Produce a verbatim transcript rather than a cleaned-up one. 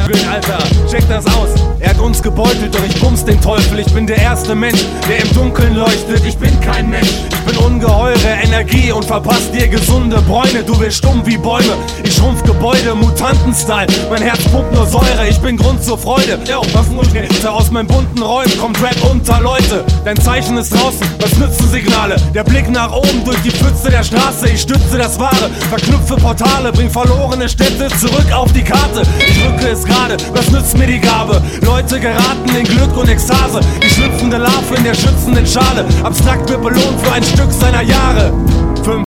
Alter, check das aus. Er hat uns gebeutelt, doch ich bums den Teufel. Ich bin der erste Mensch, der im Dunkeln leuchtet. Ich bin kein Mensch, ich bin ungeheure Energie und verpasst dir gesunde Bräune. Du wirst stumm wie Bäume, ich schrumpf Gebäude, Mutanten-Style. Mein Herz pumpt nur Säure, ich bin Grund zur Freude. Yo, was nun geht? Aus meinen bunten Räumen kommt Rap unter Leute. Dein Zeichen ist draußen, was nützen Signale? Der Blick nach oben durch die Pfütze der Straße. Ich stütze das Wahre, verknüpfe Portale, bring verlorene Städte zurück auf die Karte. Ich rücke es gerade, was nützt mir die Gabe? Leute geraten in Glück und Ekstase. Die schlüpfende Larve in der schützenden Schale. Abstrakt wird belohnt für ein Stück seiner Jahre.